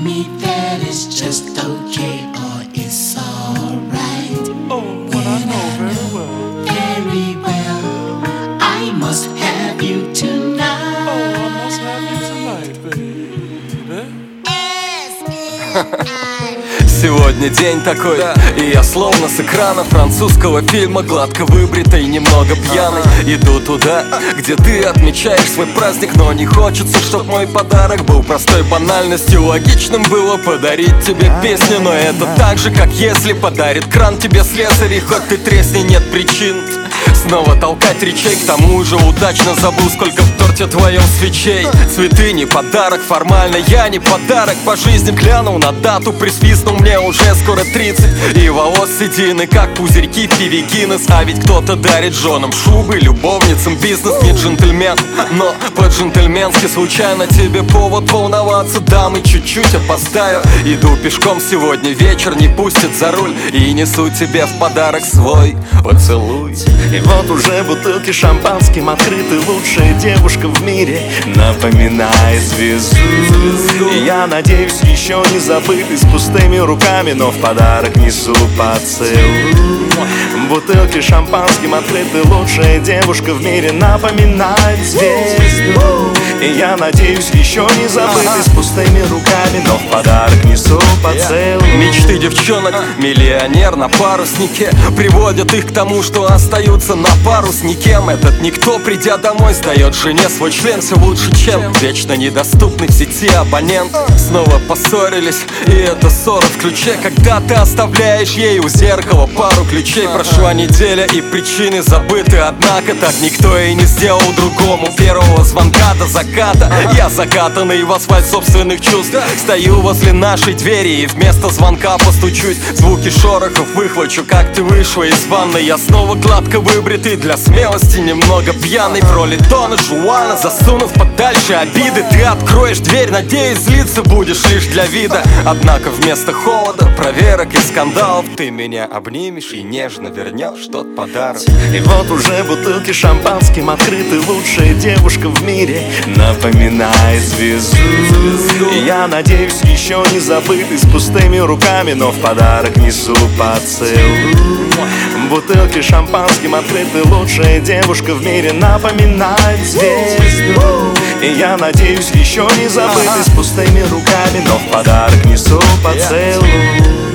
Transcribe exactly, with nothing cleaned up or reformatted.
me that it's just okay or it's alright. Oh, what I know very well. Very well, I must have you tonight. Oh, I must have you tonight, baby. Сегодня день такой, да. И я словно с экрана французского фильма, гладко выбритый, немного пьяный, иду туда, где ты отмечаешь свой праздник. Но не хочется, чтоб мой подарок был простой банальностью. Логичным было подарить тебе песню, но это так же, как если подарит кран тебе слесарь. И хоть ты тресни, нет причин снова толкать речей. К тому же удачно забыл, сколько в торте твоем свечей. Цветы не подарок, формально я не подарок. По жизни глянул на дату, присвистнул, мне уже скоро тридцать. И волос седины, как пузырьки в пиве Гиннес. А ведь кто-то дарит женам шубы, любовницам бизнес. Не джентльмен, но по-джентльменски. Случайно тебе повод волноваться, дамы, чуть-чуть опоздаю. Иду пешком сегодня, вечер не пустит за руль. И несу тебе в подарок свой поцелуй. И вот уже бутылки шампанским открыты. Лучшая девушка в мире напоминает звезду. И я надеюсь, еще не забыты, с пустыми руками, но в подарок несу поцелуй. Бутылки шампанским открыты. Лучшая девушка в мире напоминает звезду. И я надеюсь, еще не забыты, с пустыми руками, но в подарок несу поцелуй. Мечты девчонок, миллионер на паруснике, приводят их к тому, что остаются на пару с никем. Этот никто, придя домой, сдает жене свой член. Все лучше, чем вечно недоступный в сети абонент. Снова поссорились, и это ссора в ключе, когда ты оставляешь ей у зеркала пару ключей. Прошла неделя, и причины забыты, однако так никто и не сделал другому. Первого звонка до заката я закатанный в асфальт собственных чувств. Стою возле нашей двери и вместо звонка постучусь. Звуки шорохов выхвачу, как ты вышла из ванны. Я снова гладко выбритый, для смелости немного пьяный. Пролит Дона Жуана, засунув подальше обиды. Ты откроешь дверь, надеюсь, злиться будешь лишь для вида. Однако вместо холода, проверок и скандалов, ты меня обнимешь и нежно вернешь тот подарок. И вот уже бутылки шампанским открыты. Лучшая девушка в мире напоминает звезду. И я надеюсь, еще не забыты, с пустыми руками, но в подарок несу поцелуй. Бутылки шампанским открыты. Лучшая девушка в мире напоминает звезду. И я надеюсь, еще не забыты, с пустыми руками, но в подарок несу поцелуй.